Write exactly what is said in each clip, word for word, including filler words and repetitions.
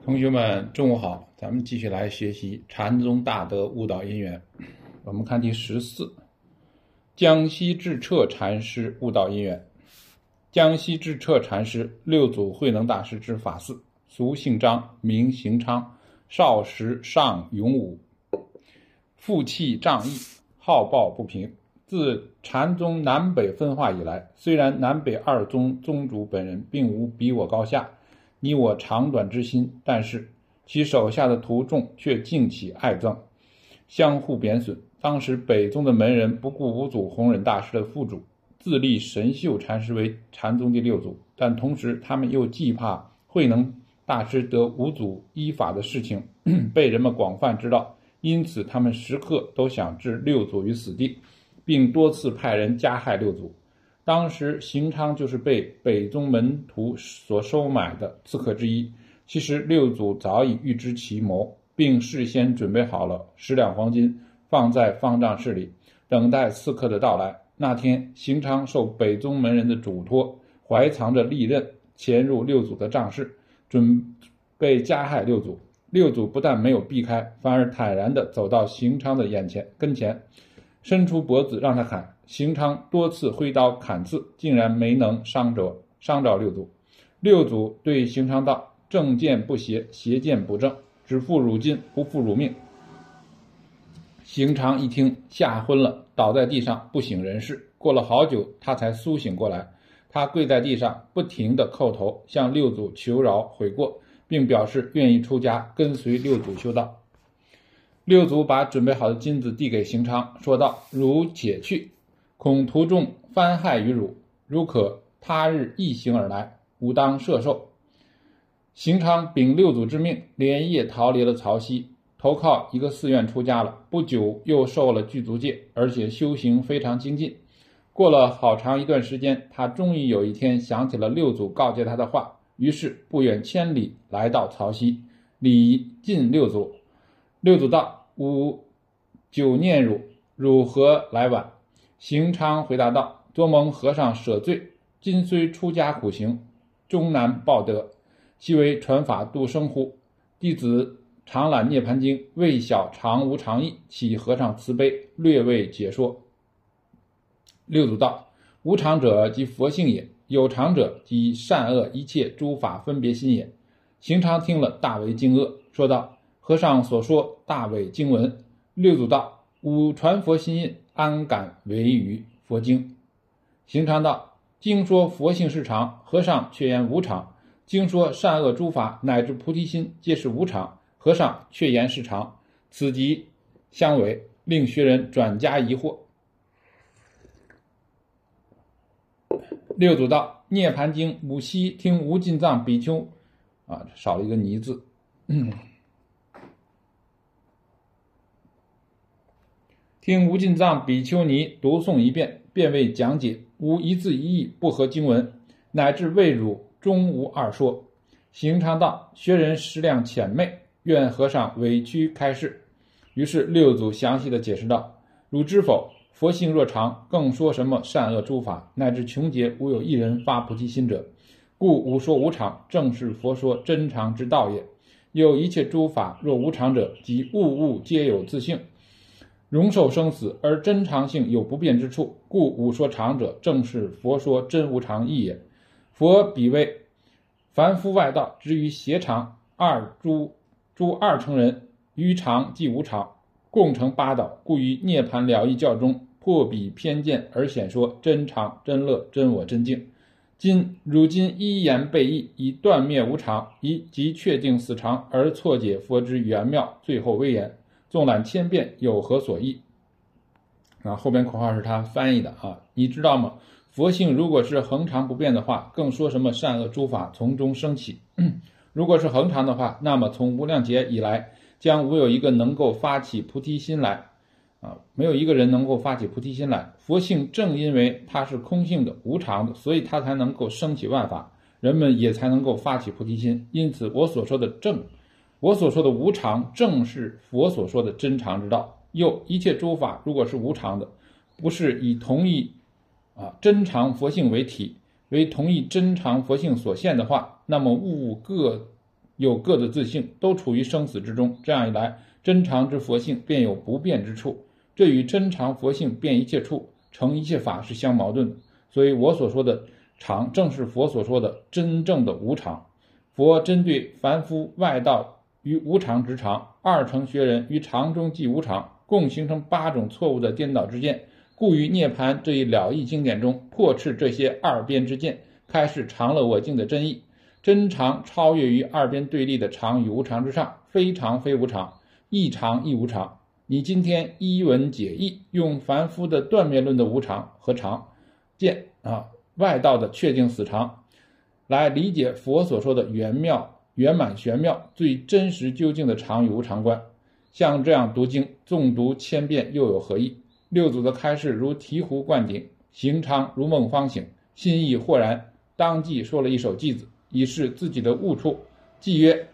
同学们，中午好，咱们继续来学习禅宗大德悟道因缘。我们看第十四，江西智彻禅师悟道因缘。江西智彻禅师，六祖慧能大师之法嗣，俗姓张，名行昌，少时尚勇武，负气仗义，好抱不平。自禅宗南北分化以来，虽然南北二宗宗主本人并无比我高下，你我长短之心，但是其手下的徒众却竞起爱憎，相互贬损。当时北宗的门人不顾五祖弘忍大师的副主，自立神秀禅师为禅宗第六祖，但同时他们又忌怕慧能大师得五祖依法的事情被人们广泛知道，因此他们时刻都想置六祖于死地，并多次派人加害六祖。当时行昌就是被北宗门徒所收买的刺客之一，其实六祖早已预知其谋，并事先准备好了十两黄金放在方丈室里，等待刺客的到来。那天行昌受北宗门人的嘱托，怀藏着利刃潜入六祖的帐室，准备加害六祖。六祖不但没有避开，反而坦然地走到行昌的眼前跟前，伸出脖子让他砍。行昌多次挥刀砍刺，竟然没能伤着伤着六祖。六祖对行昌道：正剑不邪，邪剑不正，只负汝金，不负汝命。行昌一听，吓昏了，倒在地上不省人事。过了好久，他才苏醒过来。他跪在地上，不停地叩头，向六祖求饶悔过，并表示愿意出家跟随六祖修道。六祖把准备好的金子递给行昌，说道：汝且去，恐徒众翻害于汝，如可他日一行而来，吾当摄受。行昌秉六祖之命，连夜逃离了曹溪，投靠一个寺院出家了。不久又受了具足戒，而且修行非常精进。过了好长一段时间，他终于有一天想起了六祖告诫他的话，于是不远千里来到曹溪，礼敬六祖。六祖道：吾久念汝，汝何来晚？行昌回答道：多蒙和尚舍罪，今虽出家苦行，终难报德，昔为传法度生乎？弟子常览涅盘经，未晓常无常义，启和尚慈悲，略为解说。六祖道：无常者即佛性也，有常者即善恶一切诸法分别心也。行昌听了大为惊愕，说道：和尚所说大为经文。六祖道：吾传佛心印，安敢违于佛经？行昌道：经说佛性是常，和尚却言无常；经说善恶诸法乃至菩提心皆是无常，和尚却言是常，此即相违，令学人转加疑惑。六祖道：涅盘经吾昔听无尽藏比丘啊，少了一个尼字。嗯听无尽藏比丘尼读诵一遍，便为讲解，无一字一义不合经文，乃至为汝终无二说。行昌道：学人识量浅昧，愿和尚委屈开示。于是六祖详细的解释道：汝知否？佛性若常，更说什么善恶诸法，乃至穷劫无有一人发菩提心者，故吾说无常，正是佛说真常之道也。有一切诸法若无常者，即物物皆有自性，容受生死，而真常性有不变之处，故吾说常者，正是佛说真无常义也。佛比为凡夫外道之于邪常，二诸诸二乘人于常即无常，共成八道，故于涅盘了义教中破彼偏见，而显说真常、真乐、真我、真净。今如今一言背义，以断灭无常，以即确定死常，而错解佛之玄妙最后威严，纵览千遍，有何所益？啊，后边口号是他翻译的啊。你知道吗？佛性如果是恒常不变的话，更说什么善恶诸法从中升起。如果是恒常的话，那么从无量劫以来，将无有一个能够发起菩提心来啊，没有一个人能够发起菩提心来。佛性正因为它是空性的、无常的，所以它才能够升起万法，人们也才能够发起菩提心。因此我所说的正，我所说的无常，正是佛所说的真常之道。又一切诸法如果是无常的，不是以同一啊真常佛性为体，为同一真常佛性所现的话，那么物物各有各的自性，都处于生死之中。这样一来，真常之佛性便有不变之处，这与真常佛性变一切处，成一切法是相矛盾的。所以我所说的常，正是佛所说的真正的无常。佛针对凡夫外道于无常执常，二乘学人于常中即无常，共形成八种错误的颠倒之见，故于涅槃这一了义经典中破斥这些二边之见，开示常乐我净的真义。真常超越于二边对立的常与无常之上，非常非无常，亦常亦无常。你今天依文解义，用凡夫的断灭论的无常和常见啊，外道的确定死常，来理解佛所说的圆妙、圆满、玄妙、最真实究竟的常与无常观。像这样读经，纵读千遍又有何益？六祖的开示如醍醐灌顶，行常如梦方醒，心意豁然，当即说了一首偈子，以示自己的悟处。偈曰：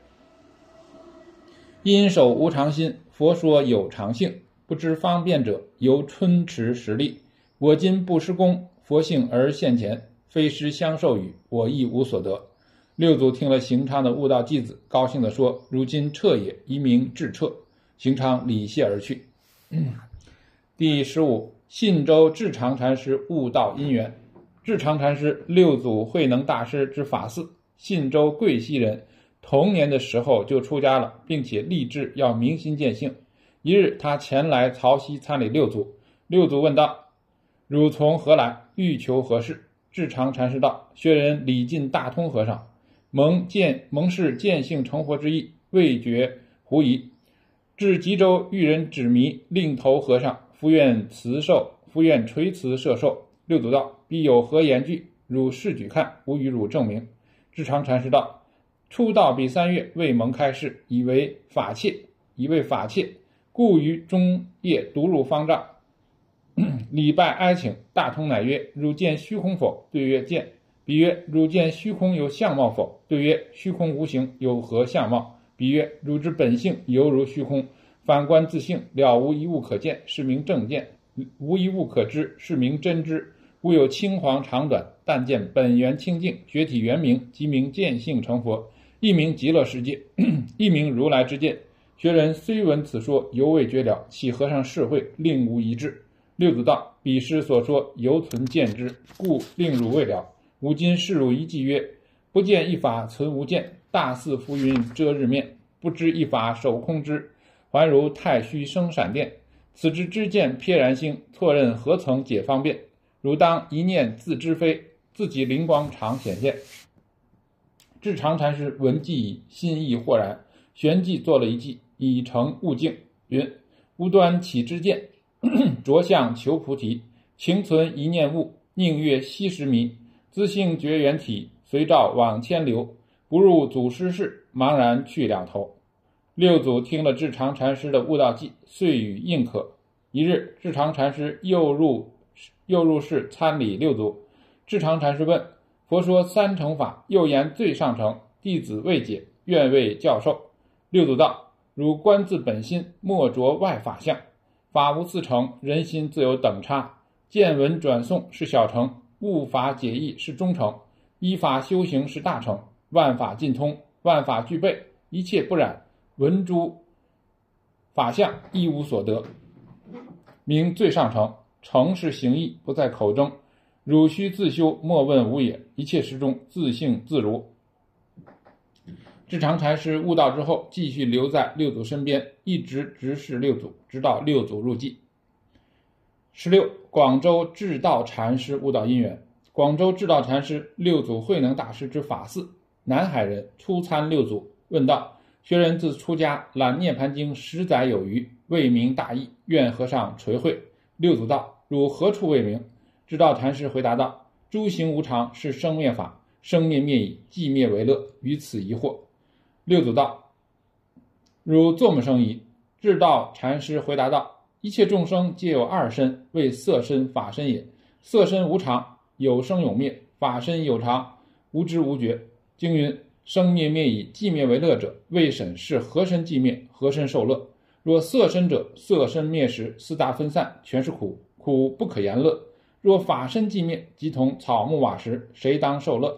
因守无常心，佛说有常性，不知方便者，由春池实力。我今不施功，佛性而现前，非师相授予，我亦无所得。六祖听了行昌的悟道偈子，高兴地说：如今彻也，一名智彻。行昌礼谢而去。嗯、第十五，信州智常禅师悟道因缘。智常禅师，六祖慧能大师之法嗣，信州贵溪人，童年的时候就出家了，并且立志要明心见性。一日，他前来曹溪参礼六祖，六祖问道：汝从何来？欲求何事？智常禅师道：学人礼进大通和尚，蒙见蒙是见性成佛之意，未觉狐疑。至吉州遇人指迷，令头和尚，复愿辞受，复愿垂辞摄受。六祖道：必有何言句？汝试举看，吾与汝证明。智常禅师道：初到彼三月，未蒙开示，以为法切，以为法切，故于中夜独入方丈，礼拜哀请。大通乃曰：汝见虚空否？对曰：见。彼曰：汝见虚空有相貌否？对曰：虚空无形，有何相貌？彼曰：汝之本性犹如虚空，反观自性，了无一物可见，是名正见；无一物可知，是名真知。故有青黄长短，但见本源清净，学体圆明，即名见性成佛，一名极乐世界，一名如来之见。学人虽闻此说，犹未觉了，启和尚释慧，令无一致。六祖道：彼师所说犹存见之，故令汝未了。吾今示汝一偈曰：不见一法存无见，大似浮云遮日面，不知一法守空之，还如太虚生闪电。此之知见瞥然兴，错认何曾解方便？汝当一念自知非，自己灵光常显现。智常禅师闻偈已，心意豁然，旋即作了一偈，以成悟境，云：无端起知见，着相求菩提，情存一念悟，宁越息时迷。自性觉缘体，随照往千流，不入祖师室，茫然去两头。六祖听了智常禅师的悟道偈，遂与应可。一日，智常禅师又入又入室参礼六祖。智常禅师问：佛说三乘法，又言最上乘，弟子未解，愿为教授。六祖道：汝观自本心，莫着外法相。法无四乘，人心自有等差。见闻转诵是小乘，悟法解义是中乘，依法修行是大乘。万法尽通，万法具备，一切不染，闻诸法相，一无所得，名最上乘。乘是行义，不在口争。汝须自修，莫问无也。一切时中，自性自如。智常禅师悟道之后，继续留在六祖身边，一直直视六祖，直到六祖入寂。十六，广州智道禅师悟道因缘。广州智道禅师，六祖慧能大师之法嗣，南海人，初参六祖，问道：学人自出家览《涅盘经》十载有余，未明大义，愿和尚垂慧。六祖道：汝何处未明？智道禅师回答道：诸行无常，是生灭法，生灭灭已，寂灭为乐，于此疑惑。六祖道：汝作么生疑？智道禅师回答道：一切众生皆有二身，为色身、法身也。色身无常，有生有灭；法身有常，无知无觉。经云：生灭灭已，寂灭为乐者，未审是何身寂灭，何身受乐。若色身者，色身灭时，四大分散，全是苦，苦不可言乐。若法身寂灭，即同草木瓦石，谁当受乐？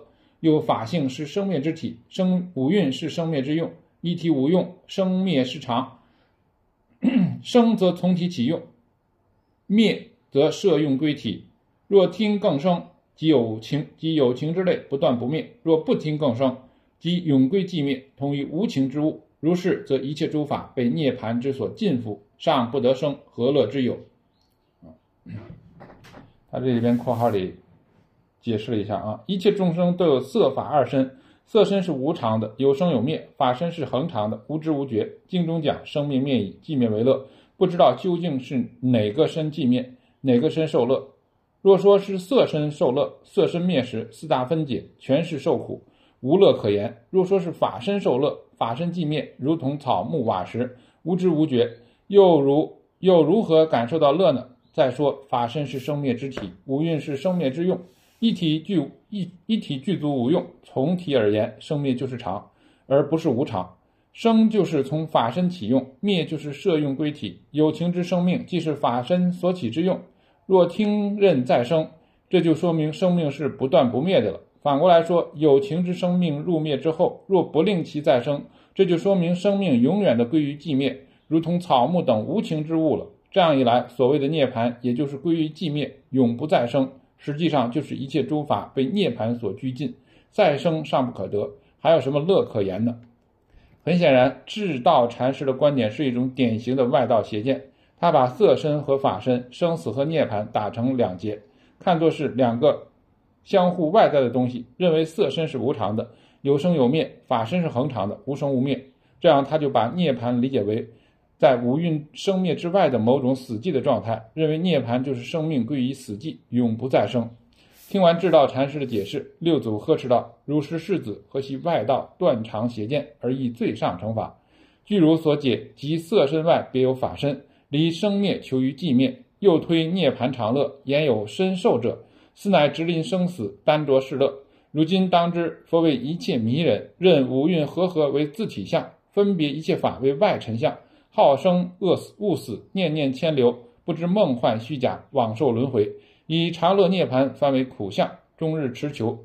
又法性是生灭之体，生五蕴是生灭之用，一体无用，生灭是常。生则从体起用，灭则摄用归体。若听更生，即有情，即有情之类不断不灭；若不听更生，即永归寂灭，同于无情之物。如是，则一切诸法被涅槃之所禁缚，尚不得生，何乐之有？他这里边括号里解释了一下啊，一切众生都有色法二身，色身是无常的，有生有灭；法身是恒常的，无知无觉。经中讲生灭灭矣，寂灭为乐，不知道究竟是哪个身寂灭，哪个身受乐。若说是色身受乐，色身灭时，四大分解，全是受苦，无乐可言。若说是法身受乐，法身寂灭，如同草木瓦石，无知无觉，又如又如何感受到乐呢？再说法身是生灭之体，五蕴是生灭之用，一体具一一体具足无用。从体而言，生灭就是常，而不是无常。生就是从法身起用，灭就是摄用归体。有情之生命，即是法身所起之用。若听任再生，这就说明生命是不断不灭的了。反过来说，有情之生命入灭之后，若不令其再生，这就说明生命永远的归于寂灭，如同草木等无情之物了。这样一来，所谓的涅槃也就是归于寂灭，永不再生，实际上就是一切诸法被涅槃所拘禁，再生尚不可得，还有什么乐可言呢？很显然，智道禅师的观点是一种典型的外道邪见，他把色身和法身、生死和涅槃打成两截，看作是两个相互外在的东西，认为色身是无常的，有生有灭；法身是恒常的，无生无灭。这样他就把涅槃理解为在五蕴生灭之外的某种死寂的状态，认为涅槃就是生命归于死寂，永不再生。听完智道禅师的解释，六祖呵斥道：如是世子，何惜外道断常邪见，而以最上乘法？据如所解，即色身外别有法身，离生灭求于寂灭，又推涅槃常乐，言有身受者，斯乃直临生死，单着是乐。如今当知，佛为一切迷人，认五蕴和合为自体相，分别一切法为外尘相，好生恶死勿死，念念牵流，不知梦幻虚假，往受轮回，以常乐涅槃翻为苦相，终日持求。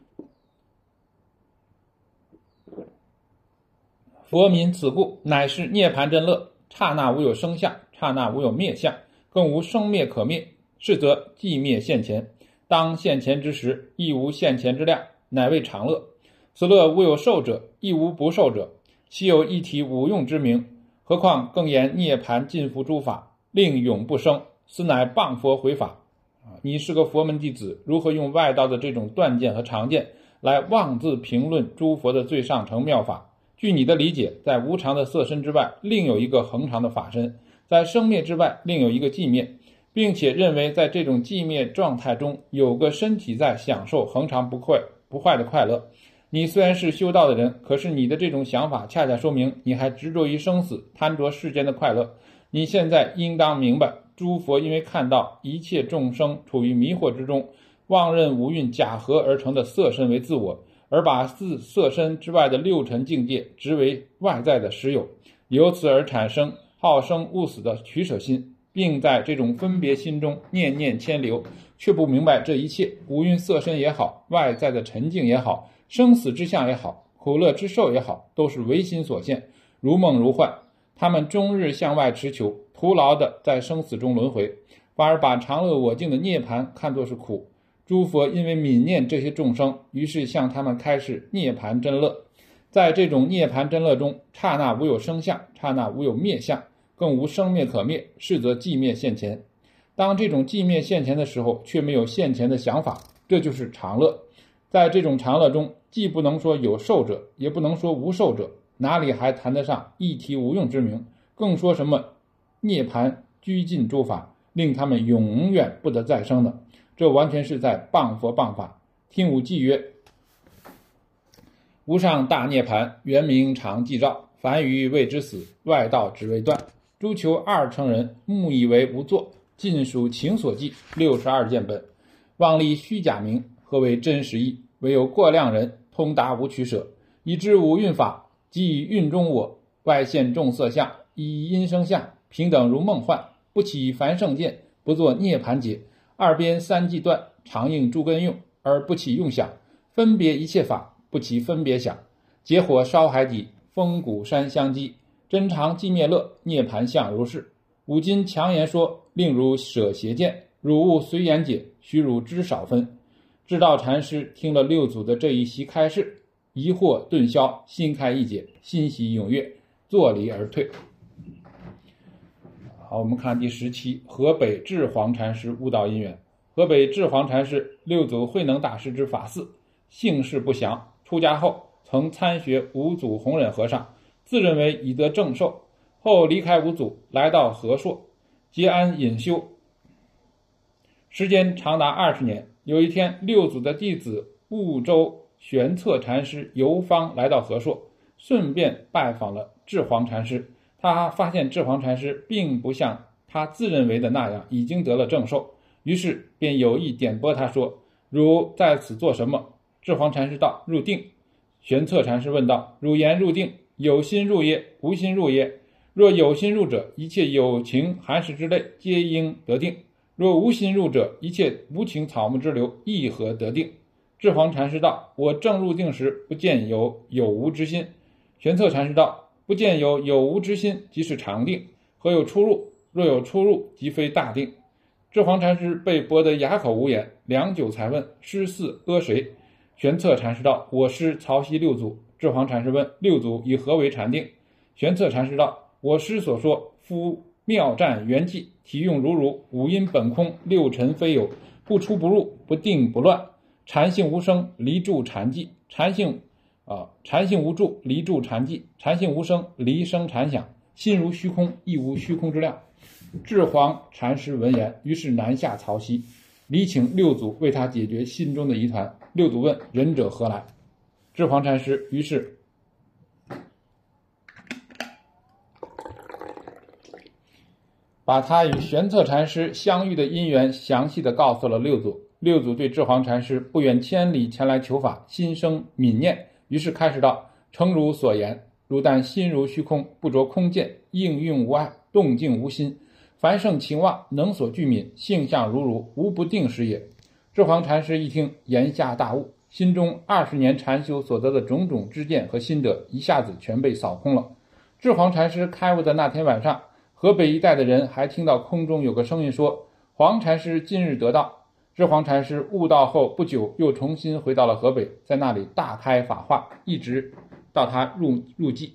佛民此故，乃是涅槃真乐，刹那无有生相，刹那无有灭相，更无生灭可灭，是则寂灭现前，当现前之时，亦无现前之量，乃为常乐。此乐无有受者，亦无不受者，悉有一体无用之名。何况更言涅槃尽伏诸法，令永不生，斯乃谤佛回法。你是个佛门弟子，如何用外道的这种断见和常见来妄自评论诸佛的最上乘妙法？据你的理解，在无常的色身之外，另有一个恒常的法身；在生灭之外，另有一个寂灭，并且认为在这种寂灭状态中，有个身体在享受恒常不坏不坏的快乐。你虽然是修道的人，可是你的这种想法恰恰说明你还执着于生死，贪着世间的快乐。你现在应当明白，诸佛因为看到一切众生处于迷惑之中，妄认五蕴假合而成的色身为自我，而把自色身之外的六尘境界执为外在的实有，由此而产生好生勿死的取舍心，并在这种分别心中念念牵流，却不明白这一切五蕴色身也好，外在的沉静也好，生死之相也好，苦乐之受也好，都是唯心所现，如梦如幻。他们终日向外持求，徒劳的在生死中轮回，反而把常乐我净的涅槃看作是苦。诸佛因为悯念这些众生，于是向他们开示涅槃真乐。在这种涅槃真乐中，刹那无有生相，刹那无有灭相，更无生灭可灭，是则寂灭现前。当这种寂灭现前的时候，却没有现前的想法，这就是常乐。在这种常乐中，既不能说有受者，也不能说无受者，哪里还谈得上一体无用之名？更说什么涅槃拘禁诸法，令他们永远不得再生呢？这完全是在谤佛谤法。听武记曰：无上大涅槃，原名常寂照，凡愚谓之死，外道只为断。诸求二乘人，目以为无作，尽属情所寄。六十二见本，妄立虚假名，何为真实义？唯有过量人，通达无取舍，以知五蕴法，即以蕴中我，外现众色相，以因生相，平等如梦幻，不起凡圣见，不作涅槃解。二边三际断，常应诸根用，而不起用想， 分别一切法，不起分别想。结火烧海底，风鼓山相击。真常寂灭乐，涅盘相如是。吾今强言说，令汝舍邪见，汝勿随言解，须汝知少分。智道禅师听了六祖的这一席开示，疑惑顿消，心开意解，欣喜踊跃，坐离而退。好，我们看第十期，河北智黄禅师悟道因缘。河北智黄禅师，六祖慧能大师之法嗣，姓氏不详，出家后曾参学五祖弘忍和尚，自认为已得正受，后离开五祖，来到和硕，结庵隐修，时间长达二十年。有一天，六祖的弟子婺州玄策禅师游方来到和硕，顺便拜访了智黄禅师。他发现智黄禅师并不像他自认为的那样已经得了正受，于是便有意点拨他说：“汝在此做什么？”智黄禅师道：“入定。”玄策禅师问道：“汝言入定，有心入耶？无心入耶？若有心入者，一切有情寒食之类皆应得定；若无心入者，一切无情草木之流亦何得定？”智黄禅师道：“我正入定时，不见有有无之心。”玄策禅师道：“不见有有无之心，即是常定，何有出入？若有出入，即非大定。”智黄禅师被驳得哑口无言，良久才问：“师嗣阿谁？”玄策禅师道：“我师曹溪六祖。”智黄禅师问：“六祖以何为禅定？”玄策禅师道：“我师所说，夫妙战圆寂，体用如如，五阴本空，六尘非有，不出不入，不定不乱，禅性无生，离住禅寂；禅性啊，禅性无住，离住禅寂；禅性无生，离生禅想。心如虚空，亦无虚空之量。”智黄禅师闻言，于是南下曹溪，礼请六祖为他解决心中的疑团。六祖问：“仁者何来？”智黄禅师于是把他与玄策禅师相遇的因缘详细的告诉了六祖。六祖对智黄禅师不远千里前来求法，心生悯念，于是开始道：“诚如所言，汝但心如虚空，不着空见，应运无碍，动静无心。凡圣情妄，能所具泯，性相如如，无不定时也。”智黄禅师一听，言下大悟，心中二十年禅修所得的种种知见和心得，一下子全被扫空了。智黄禅师开悟的那天晚上，河北一带的人还听到空中有个声音说：“黄禅师今日得道。”智黄禅师悟道后不久，又重新回到了河北，在那里大开法化，一直到他入入寂。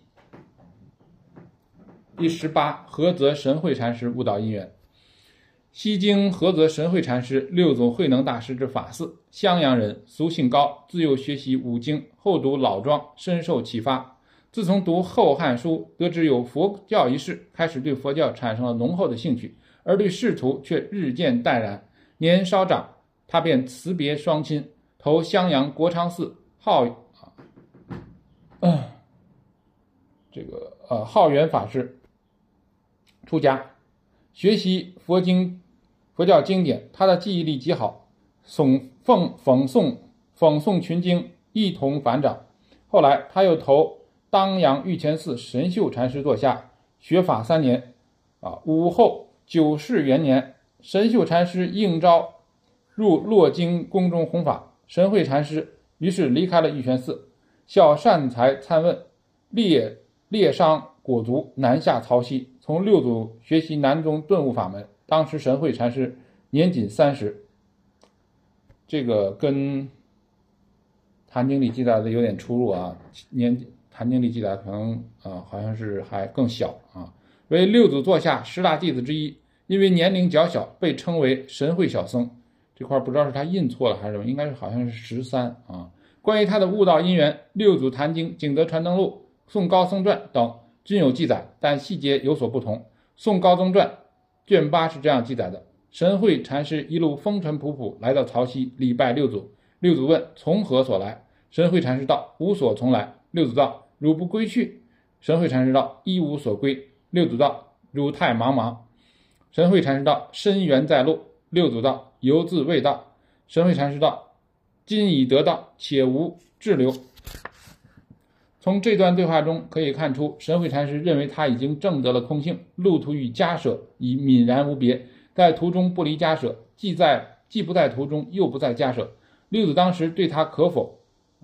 第十八，菏泽神会禅师悟道因缘。西京菏泽神会禅师，六祖慧能大师之法嗣，襄阳人，俗姓高，自幼学习五经，后读老庄，深受启发。自从读《后汉书》，得知有佛教一事，开始对佛教产生了浓厚的兴趣，而对仕途却日渐淡然。年稍长，他便辞别双亲，投襄阳国昌寺浩啊、呃，这个呃浩元法师出家，学习佛经、佛教经典。他的记忆力极好，诵奉讽诵讽诵群经一同反掌。后来他又投当阳玉泉寺神秀禅师座下学法三年。啊，武后九世元年，神秀禅师应召入洛京宫中弘法，神会禅师于是离开了玉泉寺，效善财参问，猎猎商果足，南下曹溪，从六祖学习南宗顿悟法门。当时神会禅师年仅三十，这个跟坛经里记载的有点出入啊。年坛经里记载可能啊、呃、好像是还更小啊。为六祖座下十大弟子之一，因为年龄较小，被称为神会小僧。这块不知道是他印错了还是什么，应该是好像是十三啊。关于他的悟道因缘，六祖坛经、景德传灯录、宋高僧传等均有记载，但细节有所不同。宋高僧传卷八是这样记载的：神会禅师一路风尘仆仆来到曹溪，礼拜六祖。六祖问：“从何所来？”神会禅师道：“无所从来。”六祖道：“汝不归去？”神会禅师道：“一无所归。”六祖道：“汝太茫茫。”神会禅师道：“深缘在路。”六祖道：“犹自未到。”神会禅师道：“今已得道，且无滞留。”从这段对话中可以看出，神会禅师认为他已经证得了空性，路途与迦舍已泯然无别，在途中不离迦舍，既在既不在途中，又不在迦舍。六祖当时对他可否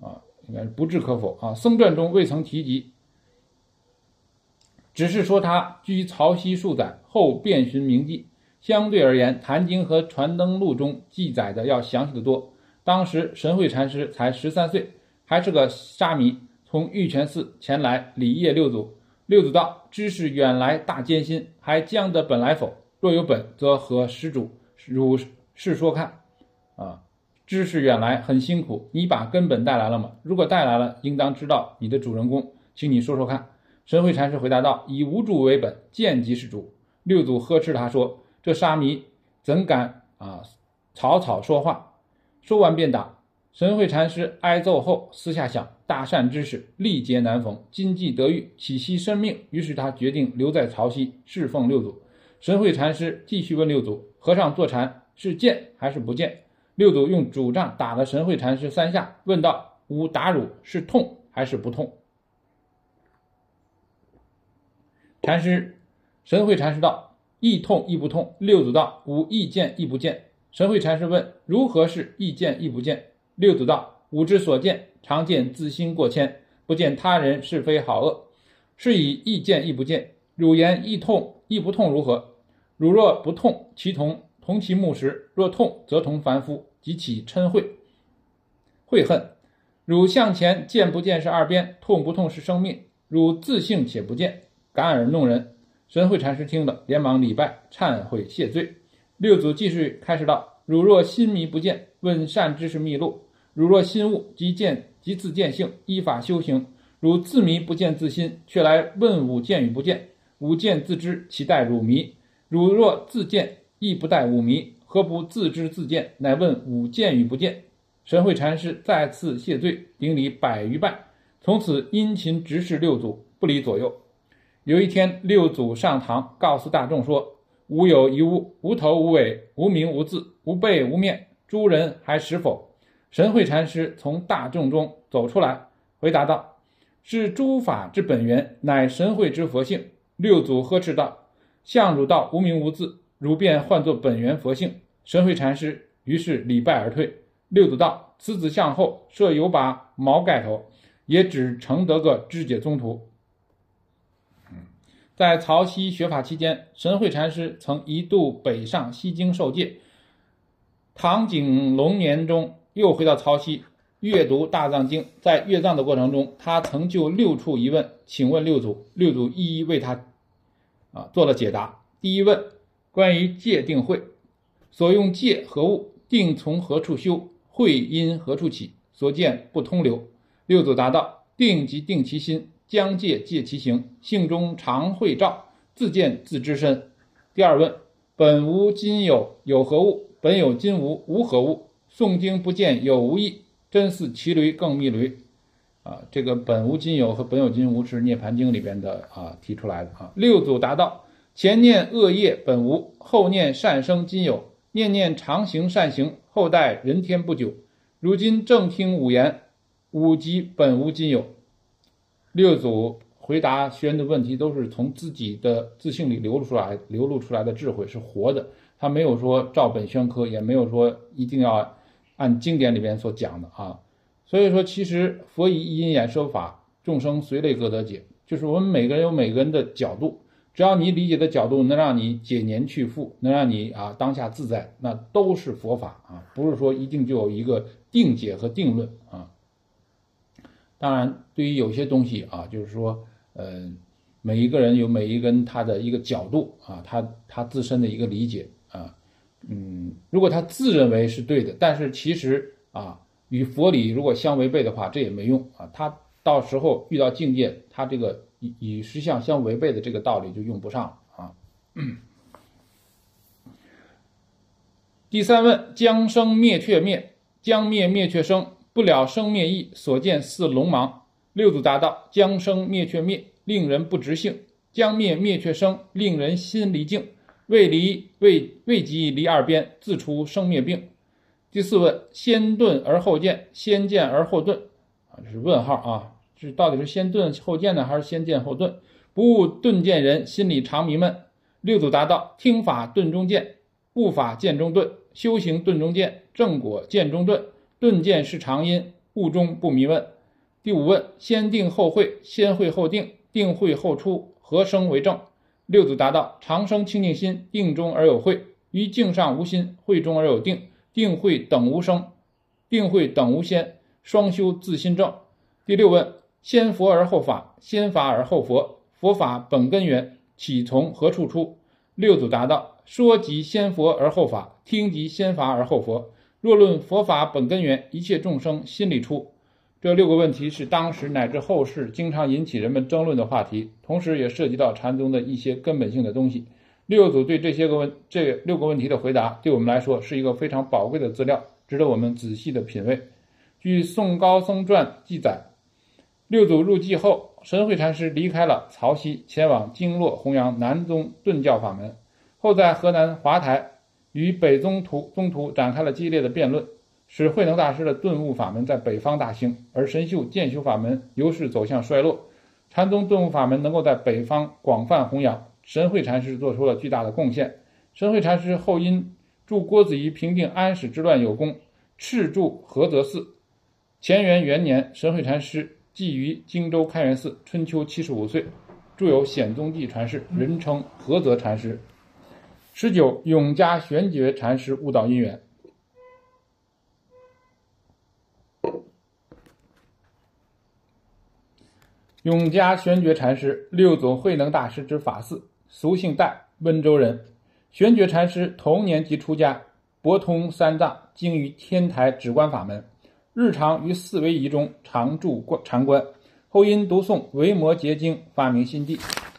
啊，应该是不置可否啊。僧传中未曾提及，只是说他居曹溪数载后遍寻名迹。相对而言，《坛经》和《传灯录》中记载的要详细得多。当时神会禅师才十三岁，还是个沙弥，从玉泉寺前来礼谒六祖。六祖道：“知识远来大艰辛，还将得本来否？若有本，则何施主？如是说看。”啊，知识远来很辛苦，你把根本带来了吗？如果带来了，应当知道你的主人公，请你说说看。神会禅师回答道：“以无主为本，见即是主。”六祖呵斥他说：“这沙弥怎敢啊草草说话？”说完便打。神会禅师挨揍后，私下想：大善之士，历劫难逢，今既得遇，岂惜生命？于是他决定留在曹溪侍奉六祖。神会禅师继续问六祖：“和尚坐禅是见还是不见？”六祖用拄杖打了神会禅师三下，问道：“吾打汝是痛还是不痛？”禅师神会禅师道：“亦痛亦不痛。”六祖道：“吾亦见亦不见。”神会禅师问：“如何是亦见亦不见？”六祖道：“吾之所见，常见自心过谦，不见他人是非好恶，是以亦见亦不见。汝言亦痛亦不痛如何？汝若不痛，其同同其木石；若痛，则同凡夫，即起嗔恚悔恨。汝向前见不见是二边，痛不痛是生命。汝自性且不见，敢而弄人。”神会禅师听了，连忙礼拜，忏悔谢罪。六祖继续开示道：“汝若心迷不见，问善知识秘录；汝若心悟，即见即自见性，依法修行。汝自迷不见自心，却来问吾见与不见，吾见自知，其待汝迷？汝若自见，亦不待吾迷，何不自知自见，乃问吾见与不见？”神会禅师再次谢罪，顶礼百余拜，从此殷勤直视六祖，不离左右。有一天，六祖上堂告诉大众说：“吾有一物，无头无尾，无名无字，无背无面，诸人还识否？”神会禅师从大众中走出来，回答道：“是诸法之本源，乃神会之佛性。”六祖呵斥道：“向汝道无名无字，汝便唤作本源佛性。”神会禅师于是礼拜而退。六祖道：“此子向后设有把毛盖头，也只成得个知解宗徒。”在曹溪学法期间，神会禅师曾一度北上西京受戒。唐景龙年中又回到曹溪阅读大藏经，在阅藏的过程中，他曾就六处疑问请问六祖，六祖一一为他啊做了解答。第一问，关于戒定慧，所用戒何物？定从何处修？慧因何处起？所见不通流。六祖答道：定即定其心，将戒戒其行，性中常慧照，自见自知身。第二问，本无今有，有何物？本有今无，无何物？诵经不见有无益，真似骑驴更觅驴。啊，这个本无今有和本有今无是涅盘经里边的啊提出来的啊。六祖答道：前念恶业本无，后念善生今有，念念常行善行，后待人天不久。如今正听五言，五即本无今有。六祖回答学员的问题都是从自己的自性里流露出来流露出来的智慧，是活的，他没有说照本宣科，也没有说一定要按经典里边所讲的啊。所以说其实佛以一因演说法，众生随类各得解，就是我们每个人有每个人的角度，只要你理解的角度能让你解年去复，能让你啊当下自在，那都是佛法啊，不是说一定就有一个定解和定论啊。当然对于有些东西啊，就是说呃每一个人有每一个人他的一个角度啊，他他自身的一个理解啊，嗯，如果他自认为是对的，但是其实啊与佛理如果相违背的话，这也没用啊，他到时候遇到境界，他这个与与实相相违背的这个道理就用不上了啊。嗯、第三问，将生灭却灭，将灭灭却生，不了生灭义，所见似聋盲。六祖答道：将生灭却灭，令人不直性；将灭灭却生，令人心离境。未离未未及离二边，自除生灭病。第四问，先顿而后见，先见而后顿啊，这是问号啊，这到底是先顿后见呢，还是先见后顿？不悟顿见人，心里常迷闷。六祖答道：听法顿中见，悟法见中顿，修行顿中见，正果见中顿。顿见是常因， 务中不迷问。第五问：先定后会，先会后定，定会后出，何生为正？六祖答道：常生清净心，定中而有会，于静上无心，会中而有定，定会等无生，定会等无先，双修自心正。第六问：先佛而后法，先法而后佛，佛法本根源，岂从何处出？六祖答道：说即先佛而后法，听即先法而后佛。若论佛法本根源，一切众生心里出。这六个问题是当时乃至后世经常引起人们争论的话题，同时也涉及到禅宗的一些根本性的东西。六祖对这些个问这六个问题的回答，对我们来说是一个非常宝贵的资料，值得我们仔细的品味。据《宋高僧传》记载，六祖入寂后，神会禅师离开了曹溪，前往经络弘扬南宗顿教法门，后在河南华台与北宗徒宗徒展开了激烈的辩论，使慧能大师的顿悟法门在北方大兴，而神秀渐修法门由是走向衰落。禅宗顿悟法门能够在北方广泛弘扬，神会禅师做出了巨大的贡献。神会禅师后因助郭子仪平定安史之乱有功，敕筑菏泽寺。乾元元年，神会禅师寄于荆州开元寺，春秋七十五岁，著有《显宗记》传世，人称菏泽禅师。十九，永嘉玄觉禅师悟道因缘。永嘉玄觉禅师，六祖慧能大师之法嗣，俗姓戴，温州人。玄觉禅师童年即出家，博通三藏，精于天台止观法门，日常于四维仪中常住禅观，后因读诵《维摩诘经》发明心地，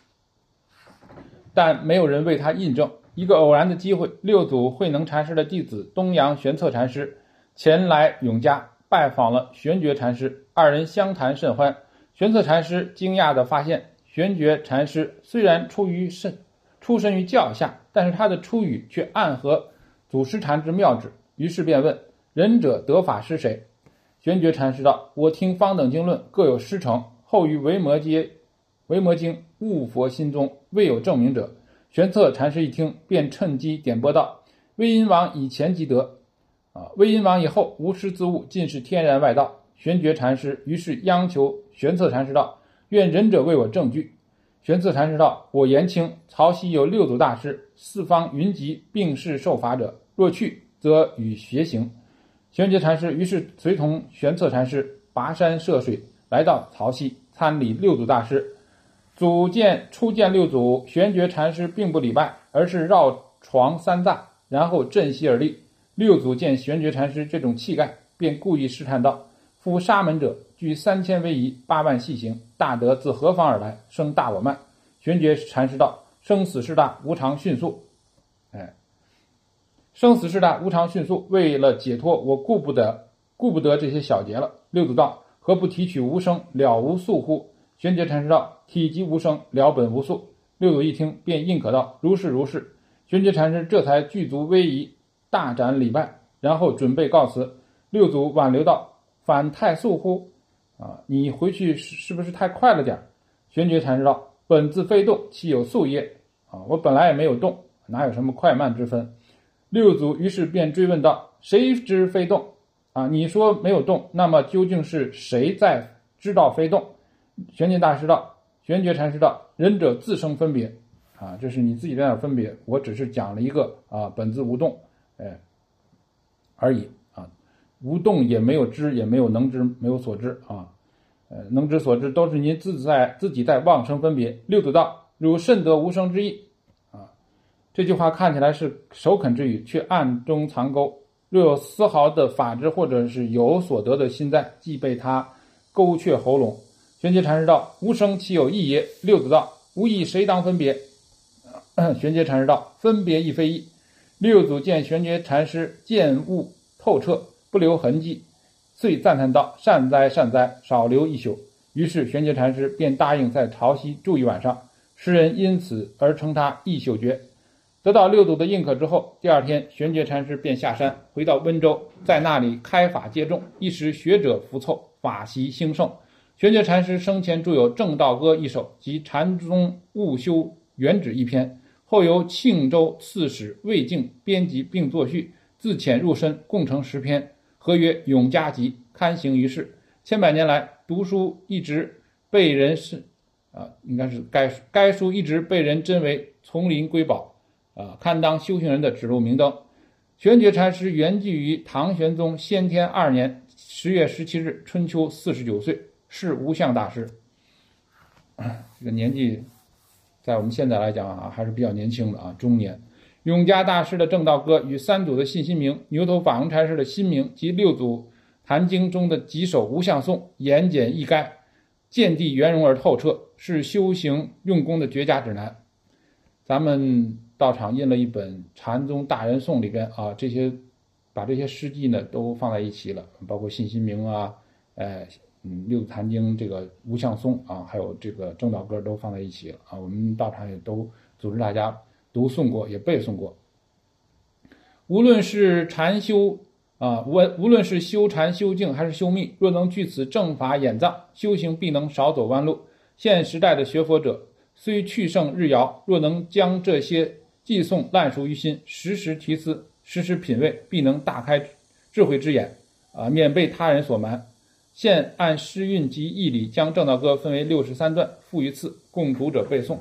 但没有人为他印证。一个偶然的机会，六祖慧能禅师的弟子东阳玄策禅师前来永嘉拜访了玄觉禅师，二人相谈甚欢。玄策禅师惊讶地发现，玄觉禅师虽然出于身出身于教下，但是他的出语却暗合祖师禅之妙旨，于是便问：仁者得法师谁？玄觉禅师道：我听方等经论各有师承，后于维摩诘维摩经悟佛心宗，未有证明者。玄策禅师一听，便趁机点拨道：威音王以前即得，啊，威音王以后无师自悟，尽是天然外道。玄觉禅师于是央求玄策禅师道：愿仁者为我证据。玄策禅师道：我言轻，曹溪有六祖大师，四方云集，并是受法者，若去则与学行。玄觉禅师于是随同玄策禅师跋山涉水，来到曹溪参礼六祖大师。祖见初见六祖，玄觉禅师并不礼拜，而是绕床三匝，然后振膝而立。六祖见玄觉禅师这种气概，便故意试探道：夫沙门者，具三千威仪，八万细行，大德自何方而来？生大我慢。玄觉禅师道：生死事大，无常迅速。哎，生死事大，无常迅速。为了解脱，我顾不得顾不得这些小节了。六祖道：何不提取无生，了无宿乎？玄觉禅师道：体即无生，了本无宿。六祖一听，便应可道：如是如是。玄觉禅师这才具足威仪，大展礼拜，然后准备告辞。六祖挽留道：反太速乎？啊，你回去是不是太快了点？玄觉禅师道：本自非动，其有速也？啊，我本来也没有动，哪有什么快慢之分？六祖于是便追问道：谁知非动？啊，你说没有动，那么究竟是谁在知道非动？玄觉大师道：玄觉禅师道：仁者自生分别。啊，这是你自己在那分别，我只是讲了一个啊，本自无动，哎，而已。无动也没有知，也没有能知，没有所知啊，呃，能知所知都是您自在自己在妄生分别。六祖道：汝甚得无生之意啊。这句话看起来是首肯之语，却暗中藏钩。若有丝毫的法知或者是有所得的心在，即被他勾却喉咙。玄觉禅师道：无生其有意也？六祖道：无意谁当分别？玄觉禅师道：分别亦非意。六祖见玄觉禅师见悟透彻，不留痕迹，遂赞叹道：善哉善哉，少留一宿。于是玄觉禅师便答应在潮汐住一晚上，诗人因此而称他一宿觉。得到六祖的认可之后，第二天玄觉禅师便下山回到温州，在那里开法接众，一时学者浮凑，法习兴盛。玄觉禅师生前著有《正道歌》一首及禅宗悟修原旨一篇，后由庆州刺史魏敬编辑并作序，自遣入深，共成十篇。 合曰《永嘉集》，刊行于世。千百年来，读书一直被人是啊，应该是该该书一直被人珍为丛林瑰宝啊，堪当修行人的指路明灯。玄觉禅师圆寂于唐玄宗先天二年十月十七日，春秋四十九岁，是无相大师。这个年纪，在我们现在来讲啊，还是比较年轻的啊，中年。永嘉大师的正道歌与三祖的信心名、牛头法融禅师的心名及六祖坛经中的几首无相颂，言简意赅，见地圆融而透彻，是修行用功的绝佳指南。咱们道场印了一本《禅宗大人颂》，里边啊，这些把这些诗记呢都放在一起了，包括信心名啊，呃，嗯，六祖坛经这个无相颂啊，还有这个正道歌都放在一起了啊。我们道场也都组织大家读诵过，也背诵过。无论是禅修啊，无无论是修禅修静还是修密，若能据此正法眼藏，修行必能少走弯路。现时代的学佛者虽去胜日遥，若能将这些寄诵烂熟于心，时时提思，时时品味，必能大开智慧之眼啊，免被他人所瞒。现按诗韵及义理，将正道歌分为六十三段，赋于次，供读者背诵。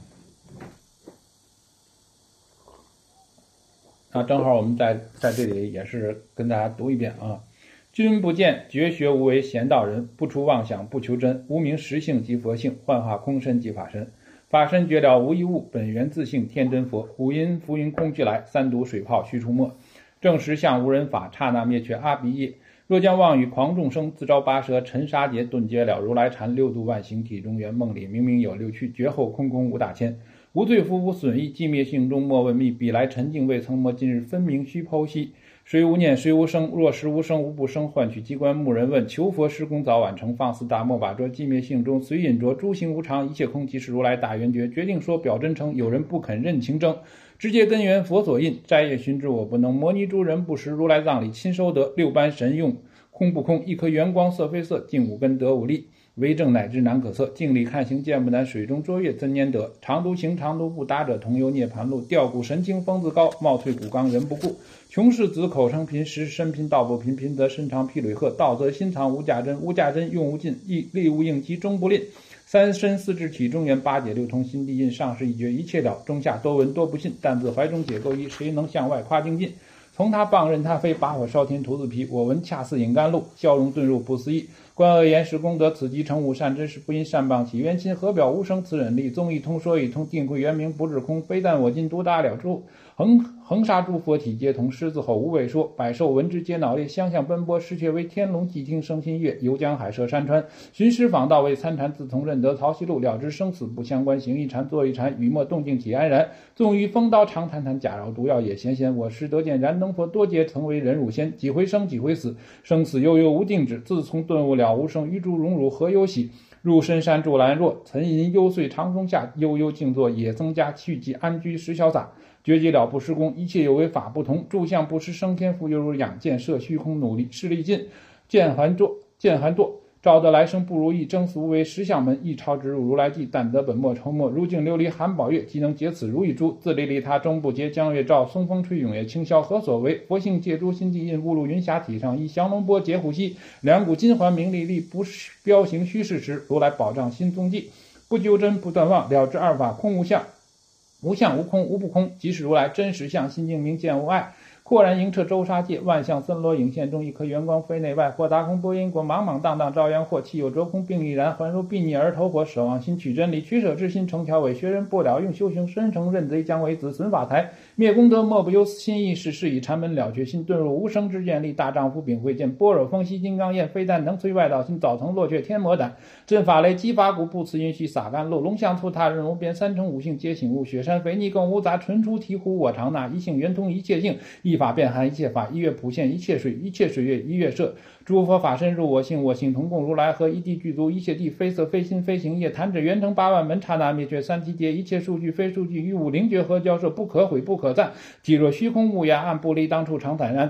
啊，正好我们在在这里也是跟大家读一遍啊。君不见绝学无为贤道人，不出妄想不求真，无名实性即佛性，幻化空身即法身。法身觉了无一物，本源自性天真佛。五音浮云空俱来，三毒水泡须出没。正实相无人法，刹那灭却阿鼻业。若将妄语狂众生，自招八蛇尘沙劫，顿结了如来禅。六度万行体中圆，梦里明明有六趣，绝后空空无大千。无罪夫无损益，寂灭性中莫问密。彼来沉静未曾磨，今日分明须剖析。谁无念谁无生，若实无生无不生。唤取机关木人问，求佛施功早晚成。放肆大莫把捉，寂灭性中随引着。诸行无常，一切空，即是如来大圆觉。决定说表真诚，有人不肯认情争。直接根源佛所印，摘叶寻知我不能。摩尼诸人不识，如来藏里亲收得。六般神用空不空，一颗圆光色非色，净五根得五力。为正乃至难可测，镜里看行见不难，水中捉月怎拈得？常独行常独步，达者同游涅盘路。吊骨神清风自高，冒退骨刚人不顾。穷士子口称贫，实身贫道不贫，贫则身长披累鹤，道则心藏无价真，无价真用无尽，亦力无应其终不吝。三身四肢体中原，八解六通心地印，上师一绝一切了，中下多闻多不信，但自怀中解构一，谁能向外夸精进？从他棒任他飞，把火烧天屠自皮。我闻恰似饮甘露，消融遁入不思议。观恶言实功德，此即成无善知识。不因善棒起冤亲，何表无生此忍力？纵一通说一通，定慧圆明不至空。非但我今独达了处，横横杀诸佛体皆同。狮子吼无畏说，百兽闻之皆脑裂。相向奔波，失却为天龙，寂听生心悦。游江海涉山川，寻师访道为参禅。自从认得曹溪路，了知生死不相关。行一禅，坐一禅，雨墨动静体安然。纵于风刀长谈谈，假饶毒药也闲闲。我师得见燃灯佛，多劫曾为人辱仙。几回生几回死，生死悠悠无定止。自从顿悟了无生，于诸荣辱何忧喜？入深山住兰若，岑吟幽邃长松下。悠悠静坐也增加，去即安居时潇洒。绝技了不施功，一切有为法不同。住相不施生天赋，犹如仰见设虚空，努力势力尽，见寒堕见寒堕。照得来生不如意，争死无为十相门，一超直入如来际。但得本末筹末，如镜琉璃含宝月。即能解此如意珠，自利利他终不竭。江月照，松风吹，永夜清宵，何所为？佛性借诸心地印，误入云霞体上衣。降龙波解虎溪，两股金环明丽丽。不标行虚事时，如来保障心踪迹。不纠真不断妄，了知二法空无相。无相无空无不空，即是如来真实相。心净明见无碍，豁然盈彻周沙界。万象森罗影现中，一颗圆光非内外。或大空波因果，莽莽荡荡照阳或。气有着空并力然，还如睥睨而投火。舍妄心取真理，取舍之心成条尾。学人不了，用修行深成认贼，将为子损法台。灭功德莫不由心意识，是以禅门了却心，遁入无生之见力。大丈夫秉慧见，般若风息金刚焰。非但能摧外道心，早曾落却天魔胆。震法雷击法鼓，不辞允许洒甘露。龙象兔踏人无边，三乘五性皆醒悟。雪山肥腻更无杂，纯出醍醐我常纳。一性圆通一切性，一法遍含一切法。一月普现一切水，一切水月一月摄。诸佛法身入我性，我性同共如来和。一地具足一切地，非色非心非形业。弹指圆成八万门，刹那灭却三体劫。一切数据非数据，与五灵觉合交涉，不可毁不可赞。体若虚空无涯，暗不离当处常坦然。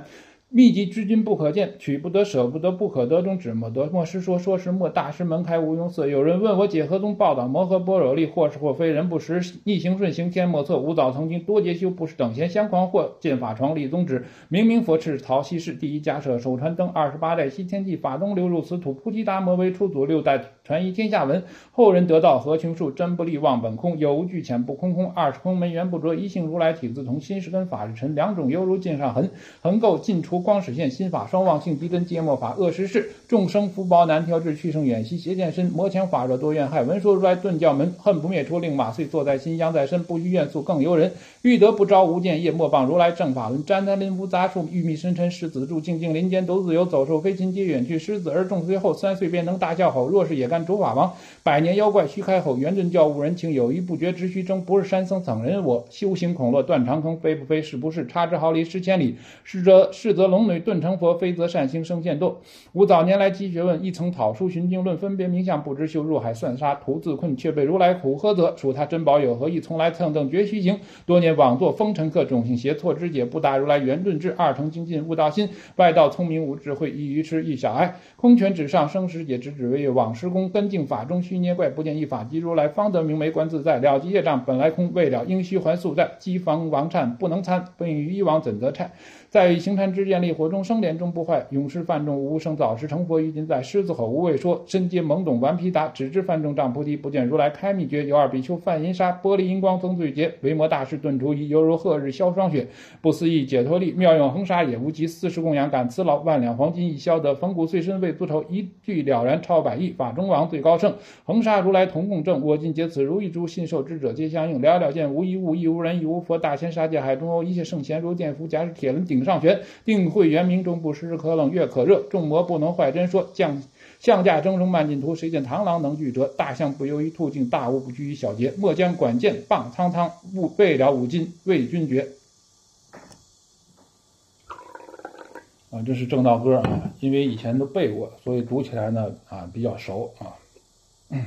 秘籍至今不可见，取不得舍不得不可得中指，莫得莫师说，说是莫大师门开无用色。有人问我解何宗报道摩诃般若力，或是或非，人不识，逆行顺行天莫测。吾早曾经多劫修，不是等闲相狂惑，见法创立宗旨，明明佛持曹西世第一迦舍，手传灯二十八代西天际，法东流入此土，菩提达摩为初祖，六代传译天下文。后人得道何穷数，真不立忘本空，有无俱浅不空空，二是空门缘不着，一性如来体自同，心是根法是尘，两种犹如镜上痕，横构尽除光始现，心法双旺性，敌真皆末法恶实事，众生福薄难调治，去生远息邪见深，魔强法热多怨害，闻说如来顿教门，恨不灭除，令马遂坐在心，殃在身，不须怨诉更尤人。欲得不招无间业，莫谤如来正法轮，瞻檀林无杂树，玉密深沉，狮子住，静静林间都自由，走兽飞禽皆远去，狮子而众随后，三岁便能大叫吼，若是也干诸法王，百年妖怪须开吼，元真教无人情，有一不觉直须争，不是山僧等人我，修行恐落断长坑，非不非是不是，差之毫厘失千里，是则是则龙女顿成佛，非则善行生见堕。吾早年来积学问，一曾讨书寻经论，分别名相不知修，入海算沙，徒自困，却被如来苦呵责，属他珍宝有何意，从来蹭蹬绝虚行，多年枉作风尘客，种姓邪错之解，不达如来圆顿智，二乘精进悟道心，外道聪明无智慧，一愚痴一小爱，空拳指上生时解，直指为往师功，根境法中虚捏怪，不见一法即如来，方得明为观自在，了即业障本来空，未了应须还宿债，机房王忏不能参，本于以往怎得差，在于行禅之见力火中生莲中不坏，勇士犯众无生早时成佛于今在，狮子吼无畏说，身皆懵懂顽皮达，只知犯众障菩提，不见如来开秘诀，有二比丘犯银沙，玻璃银光增罪劫，维摩大师顿除疑，犹如鹤日消霜雪，不思议解脱力，妙用恒沙也无极，四十供养感慈劳，万两黄金一消得，缝骨碎身未足愁，一句了然超百亿，法中王最高胜，恒沙如来同共正，我今皆此如一株，信受之者皆相应，了了见无一物亦无人亦无佛，大千沙界海中欧，一切圣贤如电伏，假使铁轮顶上悬，定慧圆明中不时可冷月可热，众魔不能坏真说，降象驾峥嵘慢进图，谁见螳螂能拒折？大象不由于兔径，大悟不拘于小节，莫将管剑棒苍苍，误未了五金为君绝。啊，这是正道歌啊，因为以前都背过，所以读起来呢啊比较熟啊。嗯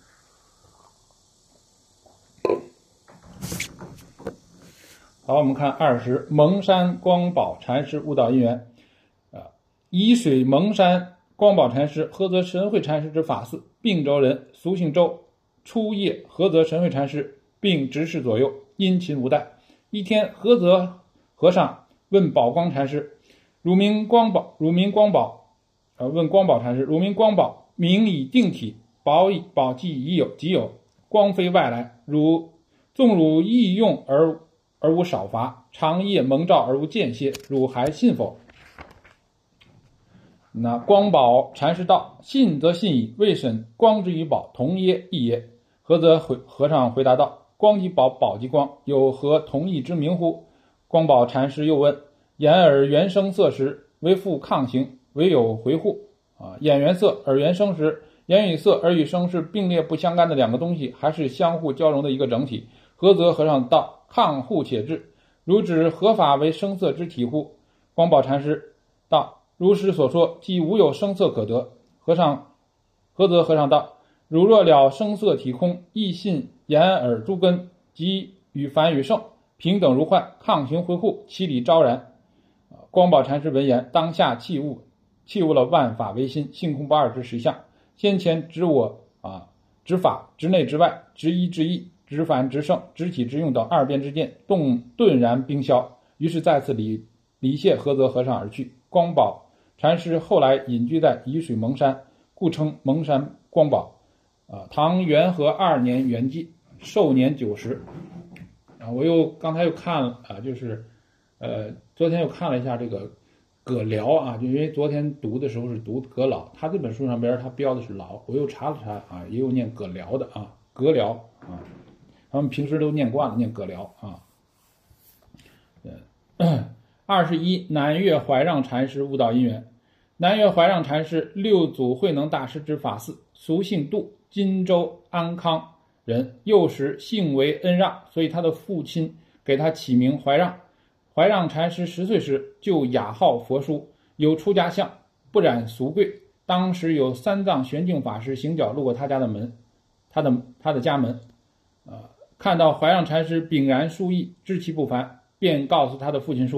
好，我们看二十，蒙山光宝禅师悟道因缘。啊，沂水蒙山光宝禅师，菏泽神会禅师之法嗣，并州人，俗姓周，初谒菏泽神会禅师，并执事左右，殷勤无怠。一天，菏泽和尚问宝光禅师：“汝名光宝，汝名光宝，呃，问光宝禅师：汝名光宝，名以定体，宝以宝即已有，即有，光非外来。汝纵汝易用而而无少罚，长夜蒙照而无间歇，汝还信否？”那光宝禅师道：“信则信矣，未审光之与宝同耶异也。”菏泽和尚回答道：“光即宝，宝即光，有何同异之名乎？”光宝禅师又问：“眼耳原生色时，为复抗行，唯有回护啊？眼原色，耳原生时，眼与色，耳与声是并列不相干的两个东西，还是相互交融的一个整体？”菏泽和尚道：“抗护且至，如指何法为声色之体乎？”光宝禅师道：“如师所说，即无有声色可得。”和尚菏泽和尚道：“汝若了声色体空，亦信眼耳诸根，即与凡与圣平等如幻，抗行回护，其理昭然。”光宝禅师闻言，当下弃悟，弃悟了万法唯心、性空不二之实相。先前指我啊，指法、指内之外、指一之一、指凡之圣、指体之用等二边之见，动顿然冰消。于是再次离离谢菏泽和尚而去。光宝禅师后来隐居在沂水蒙山，故称蒙山光宝。啊，唐元和二年圆寂，寿年九十。啊，我又刚才又看了啊，就是呃，昨天又看了一下这个葛辽啊，就因为昨天读的时候是读葛老，他这本书上边他标的是老，我又查了查啊，也有念葛辽的啊，葛辽啊，他们平时都念惯了，念葛辽啊。二十一，南岳怀让禅师悟道因缘。南岳怀让禅师，六祖慧能大师之法嗣，俗姓杜，荆州安康人，幼时姓为恩让，所以他的父亲给他起名怀让。怀让禅师十岁时就雅号佛书，有出家相，不染俗贵。当时有三藏玄净法师行脚路过他家的门，他的他的家门，呃，看到怀让禅师秉然殊意，知其不凡，便告诉他的父亲说：“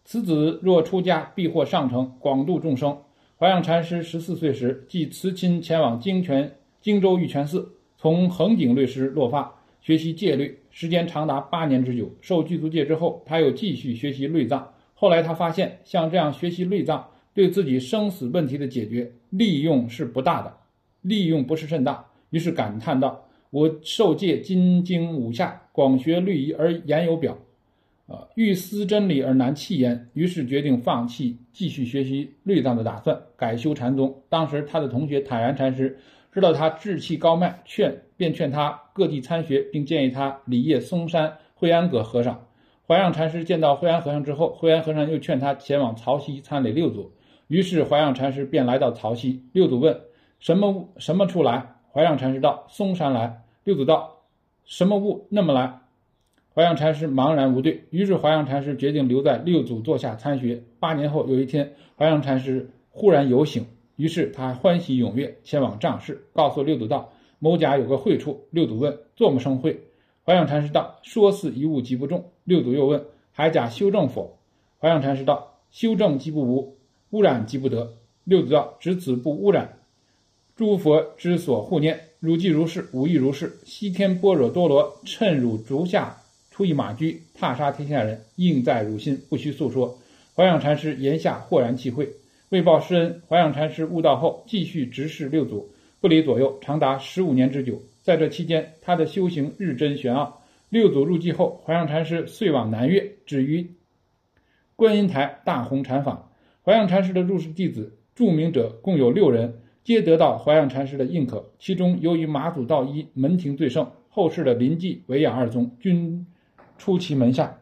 此子若出家，必获上乘，广度众生。怀让禅师十四岁时，即辞亲前往京泉荆州玉泉寺，从横井律师落发，学习戒律，时间长达八年之久。受具足戒之后，他又继续学习律藏。后来他发现，像这样学习律藏，对自己生死问题的解决利用是不大的，利用不是甚大。于是感叹道：“我受戒金经五下，广学律仪而言有表。呃，欲思真理而难弃焉，于是决定放弃继续学习律藏的打算，改修禅宗。当时他的同学坦然禅师知道他志气高迈，劝便劝他各地参学，并建议他礼谒嵩山惠安阁和尚。怀让禅师见到惠安和尚之后，惠安和尚又劝他前往曹溪参礼六祖。于是怀让禅师便来到曹溪。六祖问：什么什么处来？怀让禅师道：嵩山来。六祖道：什么物那么来？怀让禅师茫然无对，于是怀让禅师决定留在六祖座下参学。八年后有一天，怀让禅师忽然有醒，于是他欢喜踊跃前往丈室，告诉六祖道：某甲有个会处。六祖问：做么生会？怀让禅师道：说似一物即不中。六祖又问：还假修正否？怀让禅师道：修正即不无，污染即不得。六祖道：只此不污染，诸佛之所护念，汝既如是，吾亦如是。西天般若多罗趁汝足下出一马驹，踏杀天下人，应在汝心，不须诉说。怀让禅师言下豁然契会。为报师恩，怀让禅师悟道后继续直视六祖，不离左右，长达十五年之久。在这期间，他的修行日臻玄奥。六祖入寂后，怀让禅师遂往南岳，止于观音台大弘禅坊。怀让禅师的入室弟子著名者共有六人，皆得到怀让禅师的印可。其中由于马祖道一门庭最盛，后世的临济、维亚二宗均出其门下。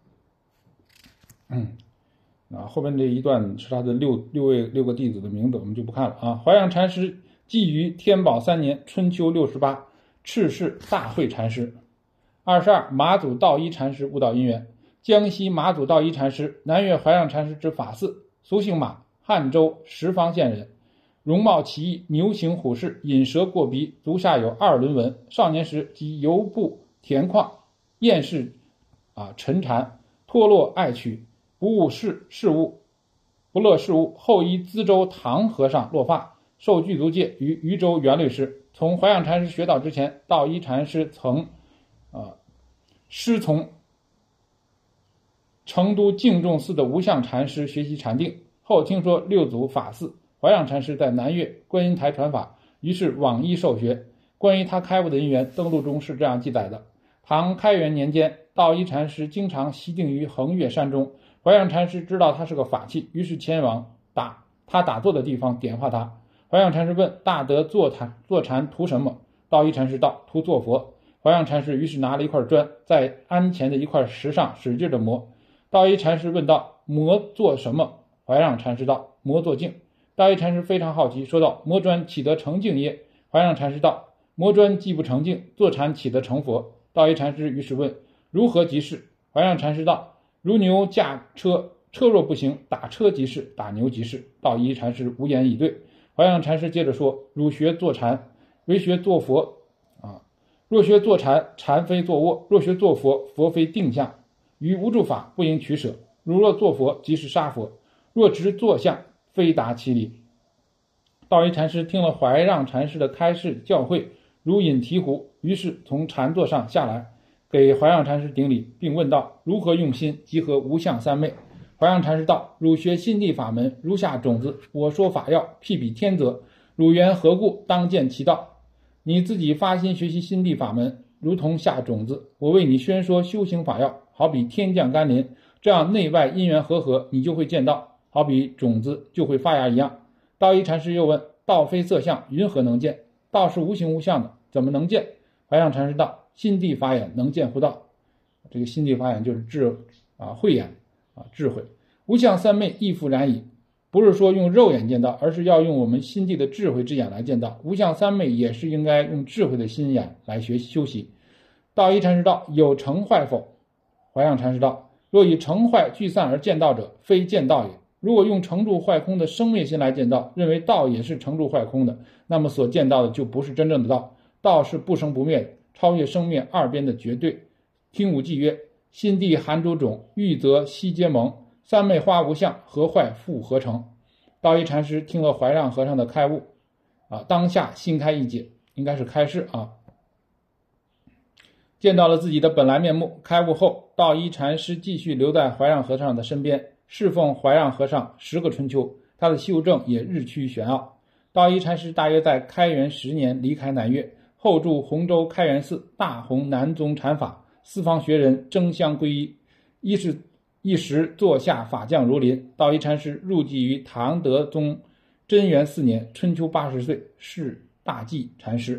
嗯，啊，后面这一段是他的六六位六个弟子的名字，我们就不看了啊。怀让禅师继于天宝三年春秋六十八，敕世大慧禅师。二十二，马祖道一禅师悟道因缘。江西马祖道一禅师，南岳怀让禅师之法嗣，俗姓马，汉州什坊县人，容貌奇异，牛形虎视，引蛇过鼻，足下有二轮纹。少年时即游步田旷，厌世啊沉禅，脱落爱取，不务事事务，不乐事务。后依资州唐和尚落发，受具足戒于渝州元律师。从怀让禅师学道之前，道一禅师曾呃师从成都净众寺的无相禅师学习禅定，后听说六祖法嗣怀让禅师在南岳观音台传法，于是往依受学。关于他开悟的因缘，登录中是这样记载的：唐开元年间，道一禅师经常习定于横岳山中，怀让禅师知道他是个法器，于是前往打他打坐的地方点化他。怀让禅师问：大德坐禅坐禅图什么？道一禅师道：图做佛。怀让禅师于是拿了一块砖，在鞍前的一块石上使劲的磨。道一禅师问道：磨做什么？怀让禅师道：磨做镜。道一禅师非常好奇，说道：磨砖岂得成镜耶？怀让禅师道：磨砖既不成镜，坐禅岂得成佛？道一禅师于是问：如何即是？怀让禅师道：如牛驾车，车若不行，打车即是，打牛即是。道一禅师无言以对。怀让禅师接着说：汝学坐禅，为学坐佛啊。若学坐禅，禅非坐卧；若学坐佛，佛非定相。于无住法，不应取舍。如若坐佛，即是杀佛；若执坐相，非达其理。道一禅师听了怀让禅师的开示教诲，如饮醍醐，于是从禅座上下来，给怀让禅师顶礼，并问道：如何用心，集合无相三昧？怀让禅师道：汝学心地法门，如下种子，我说法要，譬比天泽。汝缘何故，当见其道。你自己发心学习心地法门，如同下种子，我为你宣说修行法要，好比天降甘霖，这样内外因缘和合，你就会见道，好比种子就会发芽一样。道一禅师又问：道非色相，云何能见？道是无形无相的，怎么能见？怀让禅师道：心地法眼能见乎道。这个心地法眼就是智啊慧眼啊智慧。无相三昧亦复然矣。不是说用肉眼见到，而是要用我们心地的智慧之眼来见到。无相三昧也是应该用智慧的心眼来学习修习。道一禅师道：有成坏否？怀让禅师道：若以成坏聚散而见道者，非见道也。如果用成住坏空的生灭心来见道，认为道也是成住坏空的，那么所见到的就不是真正的道。道是不生不灭的，超越生灭二边的绝对。听吾记曰：心地含诸种，欲则悉皆蒙。 三昧花无相，何坏复何成？道一禅师听了怀让和尚的开悟，啊，当下心开意解，应该是开示啊，见到了自己的本来面目。开悟后，道一禅师继续留在怀让和尚的身边，侍奉怀让和尚十个春秋，他的修正也日趋玄奥。道一禅师大约在开元十年离开南岳，后住洪州开元寺，大弘南宗禅法，四方学人争相皈依，一是一时座下法将如林。道一禅师入寂于唐德宗贞元四年，春秋八十岁，是大寂禅师。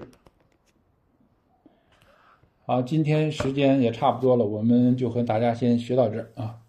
好，今天时间也差不多了，我们就和大家先学到这儿啊。